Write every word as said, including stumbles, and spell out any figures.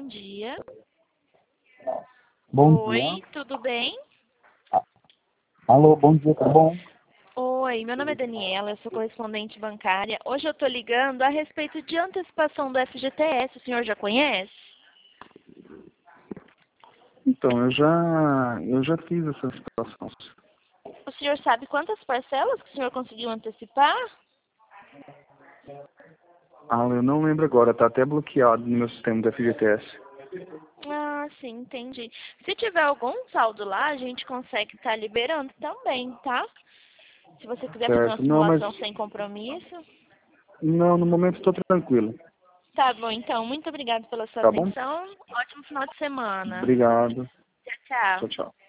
bom dia. Bom Oi, dia. tudo bem? Alô, bom dia, tá bom? Oi, meu nome é Daniela, eu sou correspondente bancária. Hoje eu estou ligando a respeito de antecipação do F G T S. O senhor já conhece? Então, eu já, eu já fiz essa situação. O senhor sabe quantas parcelas que o senhor conseguiu antecipar? Ah, eu não lembro agora, tá até bloqueado no meu sistema do F G T S. Ah, sim, entendi. Se tiver algum saldo lá, a gente consegue estar liberando também, tá? Se você quiser fazer uma Certo. Não, mas simulação sem compromisso. não, no momento estou tranquilo. Tá bom, então. Muito obrigada pela sua Tá bom? atenção. Ótimo final de semana. Obrigado. Tchau, tchau. Tchau, tchau.